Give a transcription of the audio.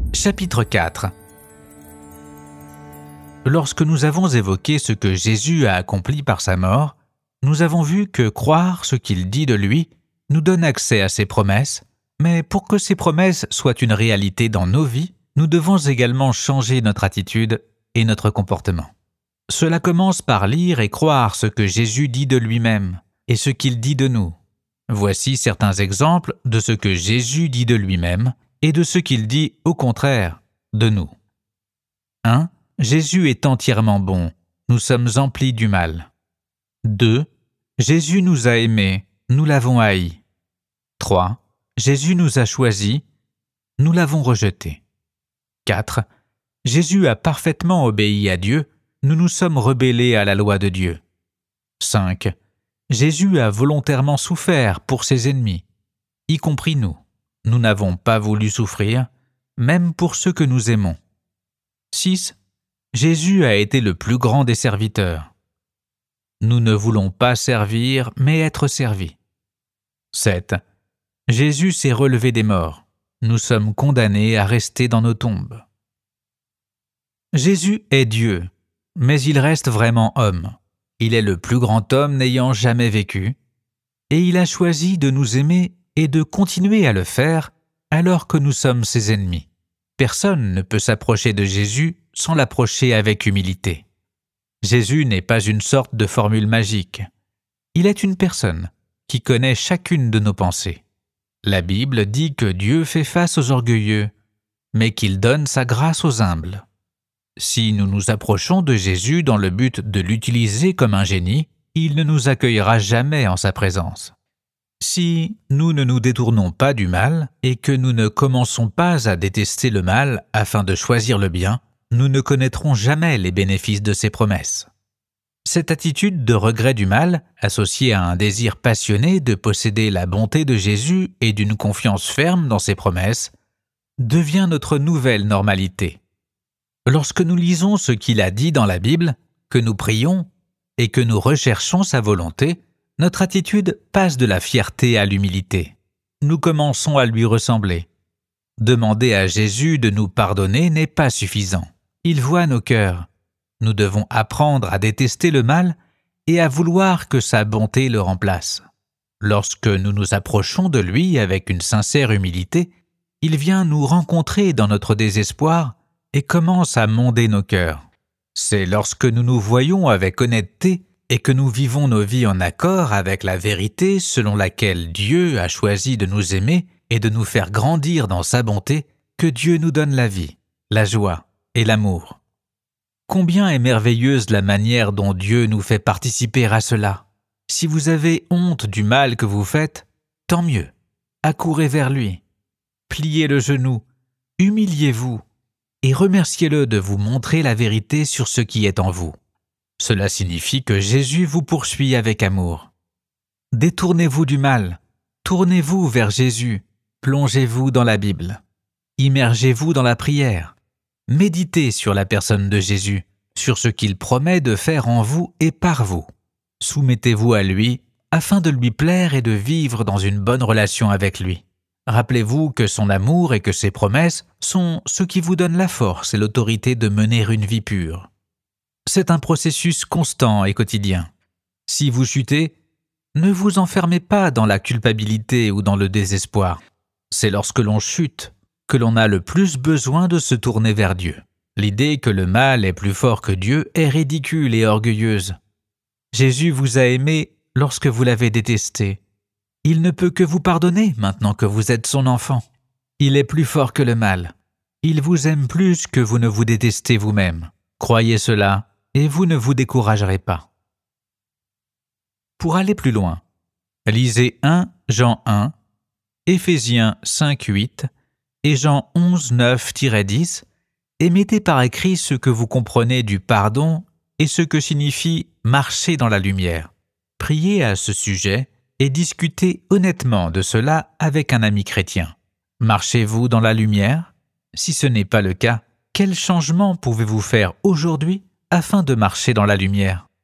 Chapitre 4. Lorsque nous avons évoqué ce que Jésus a accompli par sa mort, nous avons vu que croire ce qu'il dit de lui nous donne accès à ses promesses, mais pour que ces promesses soient une réalité dans nos vies, nous devons également changer notre attitude et notre comportement. Cela commence par lire et croire ce que Jésus dit de lui-même et ce qu'il dit de nous. Voici certains exemples de ce que Jésus dit de lui-même et de ce qu'il dit, au contraire, de nous. 1. Jésus est entièrement bon, nous sommes emplis du mal. 2. Jésus nous a aimés, nous l'avons haï. 3. Jésus nous a choisis, nous l'avons rejeté. 4. Jésus a parfaitement obéi à Dieu, nous nous sommes rebellés à la loi de Dieu. 5. Jésus a volontairement souffert pour ses ennemis, y compris nous. Nous n'avons pas voulu souffrir, même pour ceux que nous aimons. 6. Jésus a été le plus grand des serviteurs. Nous ne voulons pas servir, mais être servis. 7. Jésus s'est relevé des morts. Nous sommes condamnés à rester dans nos tombes. Jésus est Dieu, mais il reste vraiment homme. Il est le plus grand homme n'ayant jamais vécu, et il a choisi de nous aimer et de continuer à le faire alors que nous sommes ses ennemis. Personne ne peut s'approcher de Jésus sans l'approcher avec humilité. Jésus n'est pas une sorte de formule magique. Il est une personne qui connaît chacune de nos pensées. La Bible dit que Dieu fait face aux orgueilleux, mais qu'il donne sa grâce aux humbles. Si nous nous approchons de Jésus dans le but de l'utiliser comme un génie, il ne nous accueillera jamais en sa présence. Si nous ne nous détournons pas du mal et que nous ne commençons pas à détester le mal afin de choisir le bien, nous ne connaîtrons jamais les bénéfices de ses promesses. Cette attitude de regret du mal, associée à un désir passionné de posséder la bonté de Jésus et d'une confiance ferme dans ses promesses, devient notre nouvelle normalité. Lorsque nous lisons ce qu'il a dit dans la Bible, que nous prions et que nous recherchons sa volonté, notre attitude passe de la fierté à l'humilité. Nous commençons à lui ressembler. Demander à Jésus de nous pardonner n'est pas suffisant. Il voit nos cœurs. Nous devons apprendre à détester le mal et à vouloir que sa bonté le remplace. Lorsque nous nous approchons de lui avec une sincère humilité, il vient nous rencontrer dans notre désespoir et commence à monder nos cœurs. C'est lorsque nous nous voyons avec honnêteté et que nous vivons nos vies en accord avec la vérité selon laquelle Dieu a choisi de nous aimer et de nous faire grandir dans sa bonté, que Dieu nous donne la vie, la joie et l'amour. Combien est merveilleuse la manière dont Dieu nous fait participer à cela. Si vous avez honte du mal que vous faites, tant mieux. Accourez vers lui. Pliez le genou, humiliez-vous et remerciez-le de vous montrer la vérité sur ce qui est en vous. Cela signifie que Jésus vous poursuit avec amour. Détournez-vous du mal, tournez-vous vers Jésus, plongez-vous dans la Bible, immergez-vous dans la prière, méditez sur la personne de Jésus, sur ce qu'il promet de faire en vous et par vous. Soumettez-vous à lui afin de lui plaire et de vivre dans une bonne relation avec lui. Rappelez-vous que son amour et que ses promesses sont ce qui vous donne la force et l'autorité de mener une vie pure. C'est un processus constant et quotidien. Si vous chutez, ne vous enfermez pas dans la culpabilité ou dans le désespoir. C'est lorsque l'on chute que l'on a le plus besoin de se tourner vers Dieu. L'idée que le mal est plus fort que Dieu est ridicule et orgueilleuse. Jésus vous a aimé lorsque vous l'avez détesté. Il ne peut que vous pardonner maintenant que vous êtes son enfant. Il est plus fort que le mal. Il vous aime plus que vous ne vous détestez vous-même. Croyez cela et vous ne vous découragerez pas. Pour aller plus loin, lisez 1 Jean 1, Éphésiens 5:8 et Jean 11:9-10 et mettez par écrit ce que vous comprenez du pardon et ce que signifie marcher dans la lumière. Priez à ce sujet et discutez honnêtement de cela avec un ami chrétien. Marchez-vous dans la lumière? Si ce n'est pas le cas, quel changement pouvez-vous faire aujourd'hui afin de marcher dans la lumière?